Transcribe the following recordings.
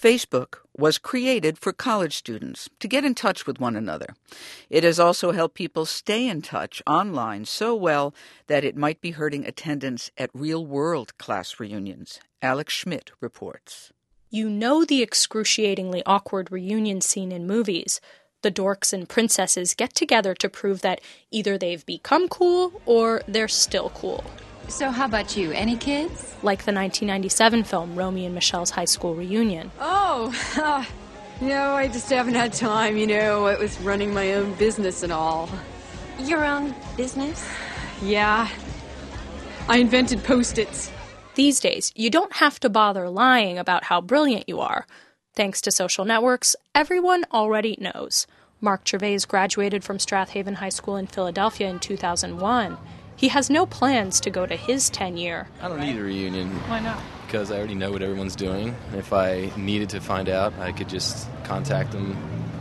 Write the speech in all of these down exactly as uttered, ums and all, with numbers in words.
Facebook was created for college students to get in touch with one another. It has also helped people stay in touch online so well that it might be hurting attendance at real-world class reunions. Alex Schmidt reports. You know the excruciatingly awkward reunion scene in movies. The dorks and princesses get together to prove that either they've become cool or they're still cool. So how about you? Any kids? Like the nineteen ninety-seven film Romy and Michelle's high school reunion. Oh, uh, you know, I just haven't had time, you know, it was running my own business and all. Your own business? Yeah. I invented Post-its. These days, you don't have to bother lying about how brilliant you are. Thanks to social networks, everyone already knows. Mark Gervais graduated from Strathaven High School in Philadelphia in two thousand one. He has no plans to go to his ten-year. I don't need a reunion. Why not? Because I already know what everyone's doing. If I needed to find out, I could just contact them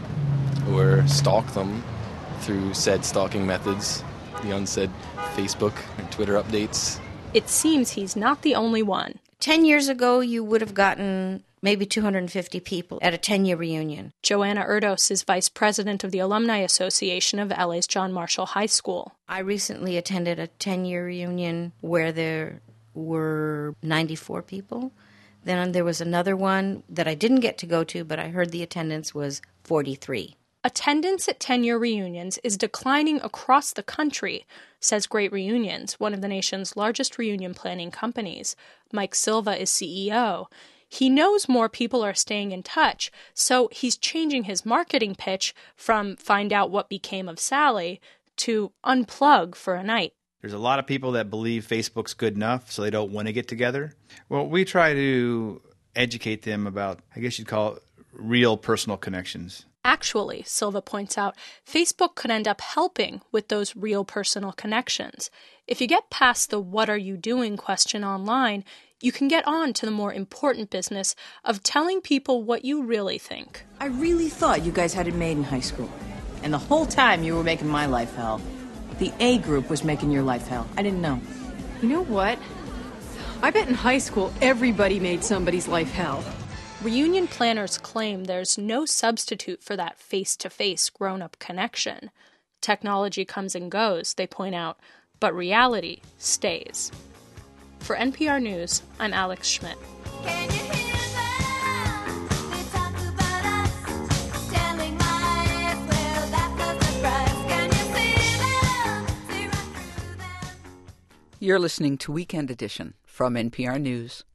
or stalk them through said stalking methods, the unsaid Facebook and Twitter updates. It seems he's not the only one. Ten years ago, you would have gotten maybe two hundred fifty people at a ten-year reunion. Joanna Erdos is vice president of the Alumni Association of L A's John Marshall High School. I recently attended a ten-year reunion where there were ninety-four people. Then there was another one that I didn't get to go to, but I heard the attendance was forty-three. Attendance at ten-year reunions is declining across the country, says Great Reunions, one of the nation's largest reunion planning companies. Mike Silva is C E O. He knows more people are staying in touch, so he's changing his marketing pitch from find out what became of Sally to unplug for a night. There's a lot of people that believe Facebook's good enough, so they don't want to get together. Well, we try to educate them about, I guess you'd call it, real personal connections. Actually, Silva points out, Facebook could end up helping with those real personal connections. If you get past the what are you doing question online, you can get on to the more important business of telling people what you really think. I really thought you guys had it made in high school. And the whole time you were making my life hell. The A group was making your life hell. I didn't know. You know what? I bet in high school everybody made somebody's life hell. Reunion planners claim there's no substitute for that face-to-face grown-up connection. Technology comes and goes, they point out, but reality stays. For N P R News, I'm Alex Schmidt. Can you hear them? They talk about us, telling lies. Well, that was the price. Can you see them? See right through them. You're listening to Weekend Edition from N P R News.